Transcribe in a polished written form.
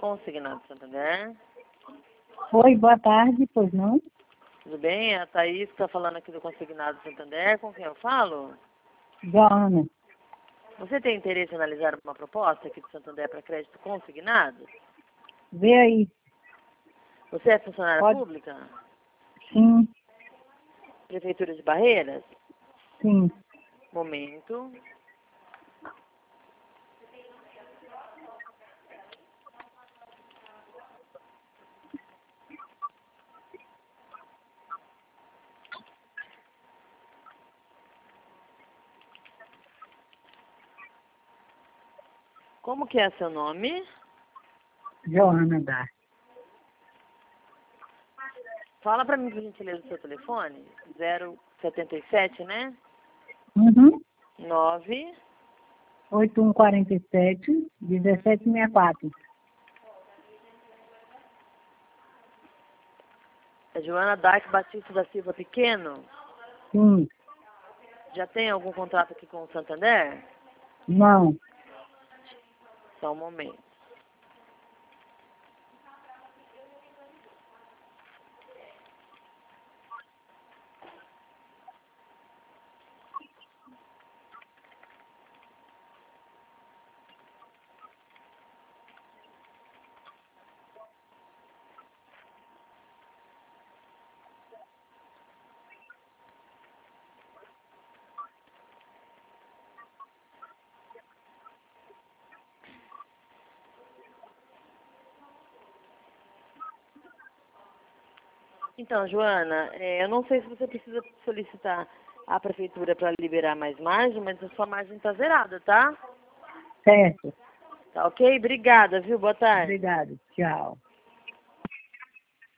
Consignado Santander. Oi, boa tarde, pois não? Tudo bem? É a Thaís que está falando aqui do Consignado Santander. Com quem eu falo? Joana. Você tem interesse em analisar uma proposta aqui do Santander para crédito consignado? Vê aí. Você é funcionária Pode? pública? Sim, Prefeitura de Barreiras? sim. Momento. Como que é seu nome? Joana dá. Fala para mim, por gentileza, o seu telefone. 077, né? Uhum. 9. 8147 1764. É Joana Dark Batista da Silva Pequeno. Sim. Já tem algum contrato aqui com o Santander? Não. Só um momento. Então, Joana, eu não sei se você precisa solicitar à prefeitura para liberar mais margem, mas a sua margem está zerada, tá? Certo. Tá ok? Obrigada, viu? Boa tarde. Obrigada. Tchau.